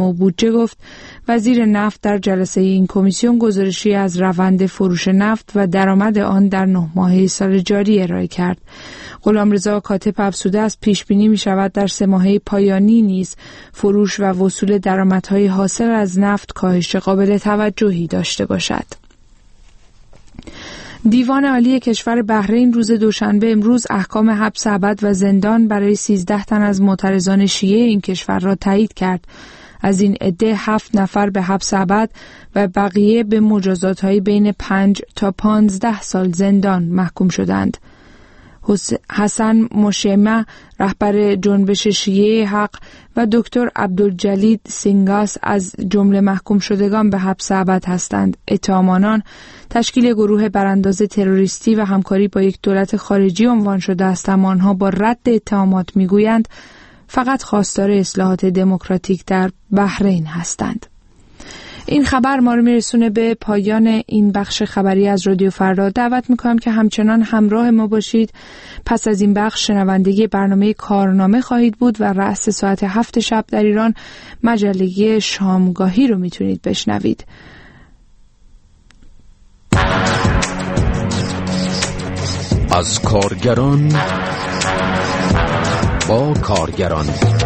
برنامه و بودجه گفت وزیر نفت در جلسه این کمیسیون گزارشی از روند فروش نفت و درآمد آن در 9 ماهه سال جاری ارائه کرد. غلامرضا کاتب افزوده از پیش بینی می شود در 3 ماهه پایانی نیز فروش و وصول درآمدهای حاصل از نفت کاهش قابل توجهی داشته باشد. دیوان عالی کشور بحرین روز دوشنبه امروز احکام حبس ابد و زندان برای 13 تن از معترضان شیعه این کشور را تایید کرد. از این عده 7 نفر به حبس ابد و بقیه به مجازات‌های بین 5 تا 15 سال زندان محکوم شدند. حسن مشیمه رهبر جنبش شیعه حق و دکتر عبدالجلیل سینگاس از جمله محکوم شدگان به حبس ابد هستند. اتهام آنان تشکیل گروه برانداز تروریستی و همکاری با یک دولت خارجی عنوان شده است، اما آنها با رد اتهامات میگویند فقط خواستار اصلاحات دموکراتیک در بحرین هستند. این خبر ما رو میرسونه به پایان این بخش خبری از رادیو فردا. دعوت میکنم که همچنان همراه ما باشید. پس از این بخش شنونده برنامه کارنامه خواهید بود و رأس ساعت 7 شب در ایران مجله شامگاهی رو میتونید بشنوید. از کارگران با کارگران،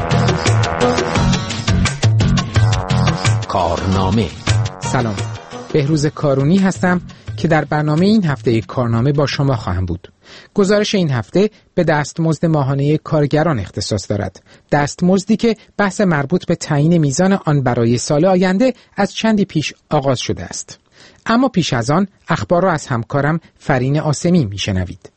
کارنامه. سلام، بهروز کارونی هستم که در برنامه این هفته کارنامه با شما خواهم بود. گزارش این هفته به دستمزد ماهانه کارگران اختصاص دارد. دستمزدی که بحث مربوط به تعیین میزان آن برای سال آینده از چندی پیش آغاز شده است. اما پیش از آن اخبار را از همکارم فرین آسمی میشنوید.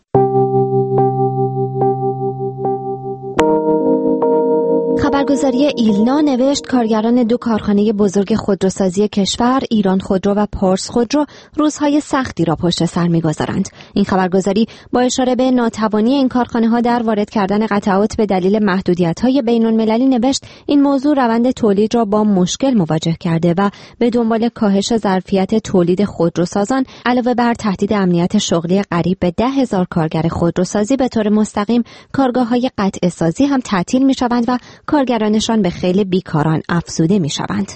خبرگزاری ایلنا نوشت کارگران 2 کارخانه بزرگ خودروسازی کشور، ایران خودرو و پارس خودرو، روزهای سختی را پشت سر می‌گذارند. این خبرگزاری با اشاره به ناتوانی این کارخانه‌ها در وارد کردن قطعات به دلیل محدودیت‌های بین‌المللی نوشت این موضوع روند تولید را با مشکل مواجه کرده و به دنبال کاهش ظرفیت تولید خودروسازان علاوه بر تهدید امنیت شغلی قریب به 10,000 کارگر خودروسازی به طور مستقیم، کارگاه‌های قطعه‌سازی هم تعطیل می‌شوند و کارگرانشان به خیل بیکاران افزوده می شوند.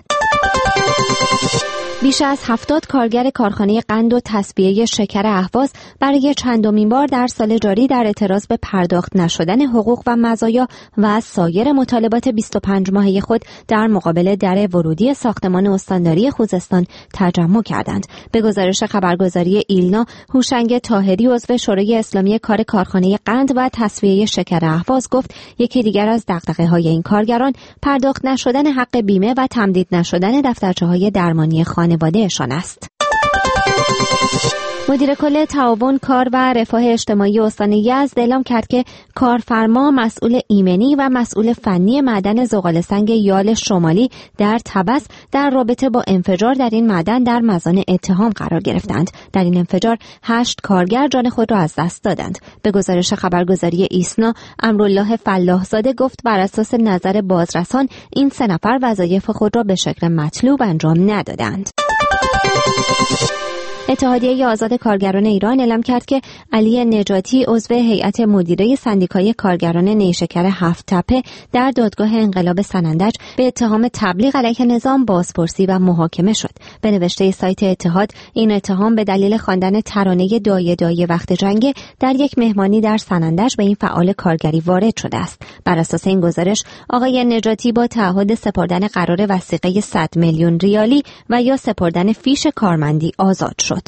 بیش از 70 کارگر کارخانه قند و تصفیه شکر اهواز برای چندمین بار در سال جاری در اعتراض به پرداخت نشدن حقوق و مزایا و سایر مطالبات 25 ماهه خود در مقابل در ورودی ساختمان استانداری خوزستان تجمع کردند. به گزارش خبرگزاری ایلنا، هوشنگ طاهری عضو شورای اسلامی کار کارخانه قند و تصفیه شکر اهواز گفت یکی دیگر از دغدغه‌های این کارگران پرداخت نشدن حق بیمه و تمدید نشدن دفترچه‌های درمانی خانواده‌شان است. مدیر کل تعاون کار و رفاه اجتماعی استان یزد اعلام کرد که کارفرما مسئول ایمنی و مسئول فنی معدن زغال‌سنگ یال شمالی در طبس در رابطه با انفجار در این معدن در مزان اتهام قرار گرفتند. در این انفجار 8 کارگر جان خود را از دست دادند. به گزارش خبرگزاری ایسنا، امرالله فلاح‌زاده گفت بر اساس نظر بازرسان این 3 نفر وظایف خود را به شکل مطلوب انجام ندادند. اتحادیه آزاد کارگران ایران اعلام کرد که علی نجاتی عضو هیئت مدیره سندیکای کارگران نیشکر 7 تپه در دادگاه انقلاب سنندج به اتهام تبلیغ علیه نظام بازپرسی و محاکمه شد. به نوشته سایت اتحاد، این اتهام به دلیل خواندن ترانه دایه دایه وقت جنگ در یک مهمانی در سنندج به این فعال کارگری وارد شده است. بر اساس این گزارش، آقای نجاتی با تعهد سپردن قرار وثیقه 100 میلیون ریالی و یا سپردن فیش کارمندی آزاد شد.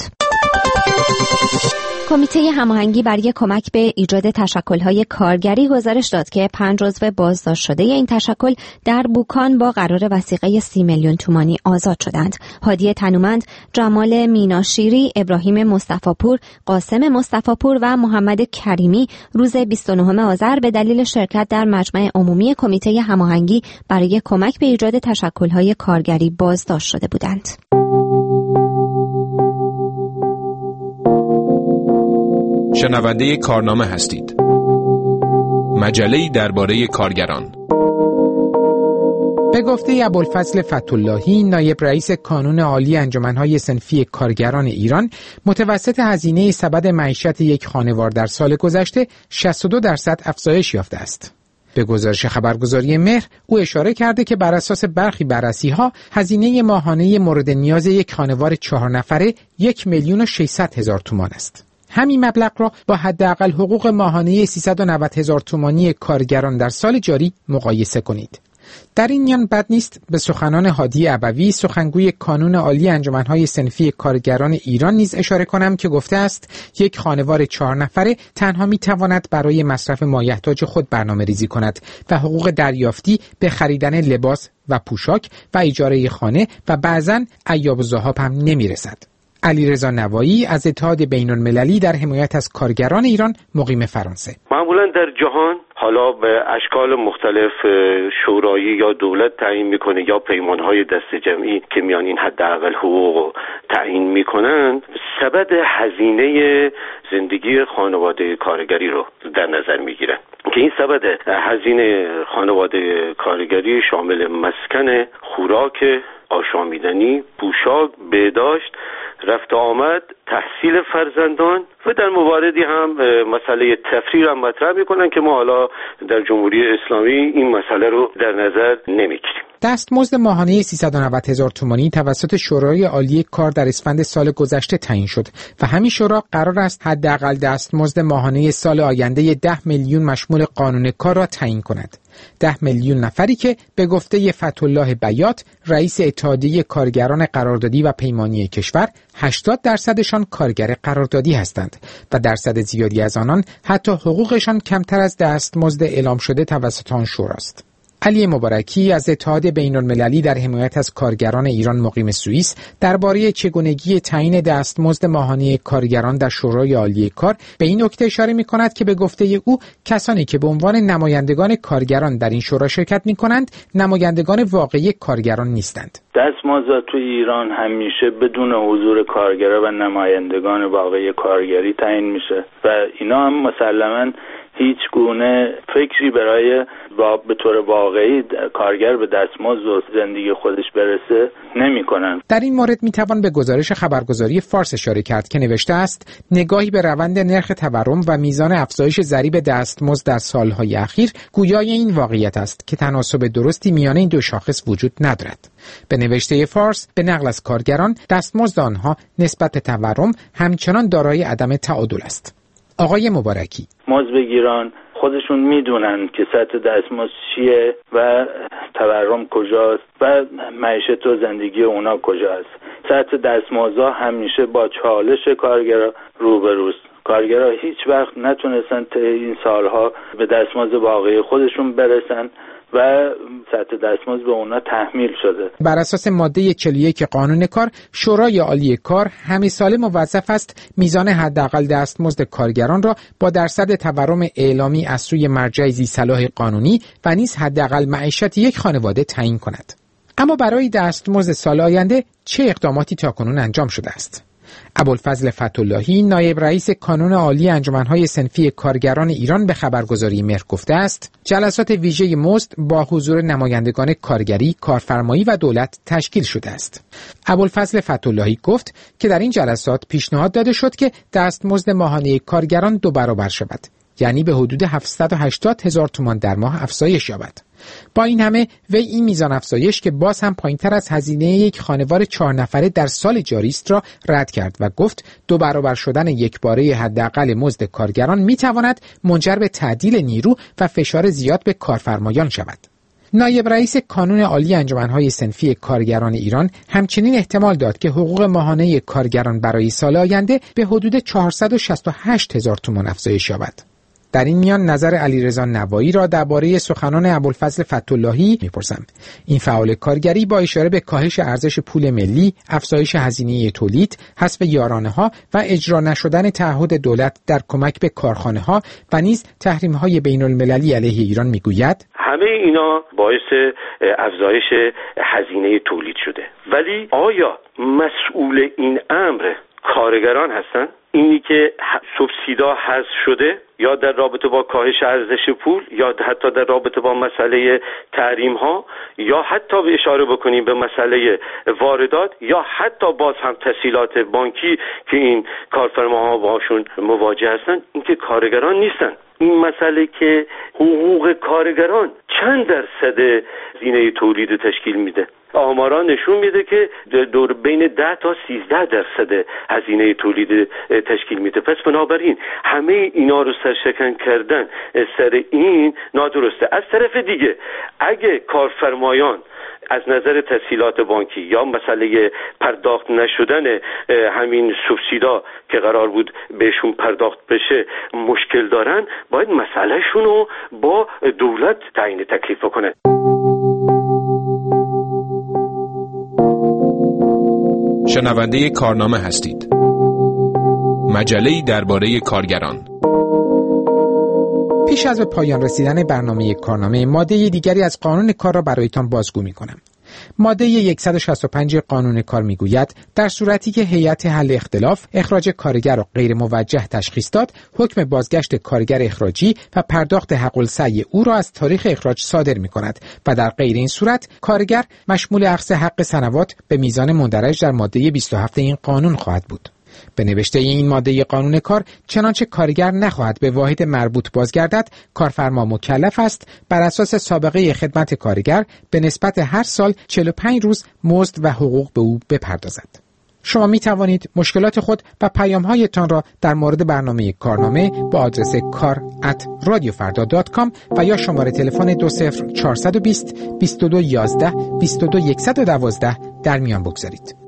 کمیته هماهنگی برای کمک به ایجاد تشکل‌های کارگری گزارش داد که 5 عضو بازداشت شده این تشکل در بوکان با قرار وثیقه 30 میلیون تومانی آزاد شدند. هادی تنومند، جمال میناشیری، ابراهیم مصطفی‌پور، قاسم مصطفی‌پور و محمد کریمی روز 29 آذر به دلیل شرکت در مجمع عمومی کمیته هماهنگی برای کمک به ایجاد تشکل‌های کارگری بازداشت شده بودند. شنونده کارنامه هستید. مجله‌ای درباره کارگران. به گفته ابوالفضل فتح‌اللهی، نایب رئیس کانون عالی انجمن‌های صنفی کارگران ایران، متوسط هزینه سبد معیشت یک خانوار در سال گذشته 62% افزایش یافته است. به گزارش خبرگزاری مهر، او اشاره کرده که بر اساس برخی بررسی‌ها هزینه ماهانه مورد نیاز یک خانوار 4 نفره 1,600,000 تومان است. همین مبلغ را با حداقل حقوق ماهانه 390,000 تومانی کارگران در سال جاری مقایسه کنید. در این میان بد نیست به سخنان هادی ابوی، سخنگوی کانون عالی انجمن‌های صنفی کارگران ایران نیز اشاره کنم که گفته است یک خانوار 4 نفره تنها می‌تواند برای مصرف مایحتاج خود برنامه‌ریزی کند و حقوق دریافتی به خریدن لباس و پوشاک و اجاره خانه و بعضاً عیاب و ذهاب هم نمی‌رسد. علیرضا نوایی از اتحاد بین‌المللی در حمایت از کارگران ایران مقیم فرانسه: معمولا در جهان حالا به اشکال مختلف شورایی یا دولت تعیین میکنه یا پیمانهای دست جمعی که میان این حداقل حقوق تعیین میکنند، سبد هزینه زندگی خانواده کارگری رو در نظر میگیرن که این سبد هزینه خانواده کارگری شامل مسکن، خوراک، آشامیدنی، پوشاک، بهداشت، رفت آمد، تحصیل فرزندان و در مواردی هم مسئله تفریح هم مطرح میکنن که ما حالا در جمهوری اسلامی این مسئله رو در نظر نمیگیریم. دستمزد ماهانه 390,000 تومانی توسط شورای عالی کار در اسفند سال گذشته تعیین شد و همین شورا قرار است حداقل دستمزد ماهانه سال آینده 10 میلیون مشمول قانون کار را تعیین کند. 10 میلیون نفری که به گفته فتح‌الله بیات، رئیس اتحادیه کارگران قراردادی و پیمانی کشور، 80% کارگر قراردادی هستند و درصد زیادی از آنان حتی حقوقشان کمتر از دستمزد اعلام شده توسط آن شوراست. علی مبارکی از اتحاد بین‌المللی در حمایت از کارگران ایران مقیم سوئیس درباره چگونگی تعیین دستمزد ماهانه کارگران در شورای عالی کار به این نکته اشاره می‌کند که به گفته او کسانی که به عنوان نمایندگان کارگران در این شورا شرکت می‌کنند نمایندگان واقعی کارگران نیستند. دستمزد تو ایران همیشه بدون حضور کارگران و نمایندگان واقعی کارگری تعیین میشه و اینا هم مسلماً هیچ گونه فکری برای به طور واقعی کارگر به دستمزد و زندگی خودش برسه نمی کنن. در این مورد می توان به گزارش خبرگزاری فارس اشاره کرد که نوشته است نگاهی به روند نرخ تورم و میزان افزایش ضریب دستمزد در سالهای اخیر گویای این واقعیت است که تناسب درستی میان این دو شاخص وجود ندارد. به نوشته فارس به نقل از کارگران دستمزد آنها نسبت به تورم همچنان دارای عدم تعادل است. آقای مبارکی: مزدبگیران خودشون میدونن که سطح دستمزد چیه و تورم کجاست و معیشت و زندگی اونا کجاست. سطح دستمزدها همیشه با چالش کارگرا روبروست. کارگرا هیچ وقت نتونستن تا این سالها به دستمزد واقعی خودشون برسن و سطح دستمزد به اونا تحمیل شده. بر اساس ماده 41 قانون کار، شورای عالی کار همه ساله موظف است میزان حداقل دستمزد کارگران را با درصد تورم اعلامی از سوی مرجع ذی‌صلاح قانونی و نیز حداقل معیشت یک خانواده تعیین کند. اما برای دستمزد سال آینده چه اقداماتی تاکنون انجام شده است؟ ابوالفضل فتح‌اللهی، نایب رئیس کانون عالی انجمن‌های صنفی کارگران ایران به خبرگزاری مهر گفته است جلسات ویژه مزد با حضور نمایندگان کارگری، کارفرمایی و دولت تشکیل شده است. ابوالفضل فتح‌اللهی گفت که در این جلسات پیشنهاد داده شد که دستمزد ماهانه کارگران 2 برابر شود، یعنی به حدود 780,000 تومان در ماه افزایش یابد. با این همه وی این میزان افزایش که باز هم پایین‌تر از هزینه یک خانوار 4 نفره در سال جاری است را رد کرد و گفت 2 برابر شدن یکباره حداقل مزد کارگران میتواند منجر به تعدیل نیرو و فشار زیاد به کارفرمایان شود. نایب رئیس کانون عالی انجمن‌های صنفی کارگران ایران همچنین احتمال داد که حقوق ماهانه کارگران برای سال آینده به حدود 468,000 تومان افزایش یابد. در این میان نظر علیرضا نوایی را درباره سخنان ابوالفضل فتح‌اللهی میپرسم. این فعال کارگری با اشاره به کاهش ارزش پول ملی، افزایش هزینه تولید، حذف یارانه‌ها و اجرا نشدن تعهد دولت در کمک به کارخانه‌ها و نیز تحریم‌های بین‌المللی علیه ایران میگوید همه اینا باعث افزایش هزینه تولید شده. ولی آیا مسئول این امر کارگران هستن. اینی که سوبسیدا حذف شده یا در رابطه با کاهش ارزش پول یا حتی در رابطه با مسئله تحریم ها یا حتی به اشاره بکنیم به مسئله واردات یا حتی باز هم تسهیلات بانکی که این کارفرماها باشون مواجه هستن، اینکه کارگران نیستن. این مسئله که حقوق کارگران چند درصد هزینه تولید تشکیل میده، آمارا نشون میده که دور بین 10 تا 13% هزینه تولید تشکیل میده. پس بنابراین همه اینا رو سرشکن کردن سر این نادرسته. از طرف دیگه اگه کارفرمایان از نظر تسهیلات بانکی یا مسئله پرداخت نشدن همین سوبسیدا که قرار بود بهشون پرداخت بشه مشکل دارن، باید مسئلهشون رو با دولت تعیین تکلیف کنه. شنونده کارنامه هستید. مجله‌ای درباره کارگران. پیش از به پایان رسیدن برنامه کارنامه، ماده دیگری از قانون کار را برایتان بازگو می‌کنم. ماده 165 قانون کار میگوید در صورتی که هیئت حل اختلاف اخراج کارگر را غیر موجه تشخیص داد، حکم بازگشت کارگر اخراجی و پرداخت حق السعی او را از تاریخ اخراج صادر می‌کند و در غیر این صورت کارگر مشمول اخذ حق سنوات به میزان مندرج در ماده 27 این قانون خواهد بود. به نوشته این ماده قانون کار، چنانچه کارگر نخواهد به واحد مربوط بازگردد، کارفرما مکلف است بر اساس سابقه خدمت کارگر به نسبت هر سال 45 روز مزد و حقوق به او بپردازد. شما می توانید مشکلات خود و پیام‌هایتان را در مورد برنامه کارنامه با آدرس kar@radiofarda.com و یا شماره تلفن 20420 2211 22112 در میان بگذارید.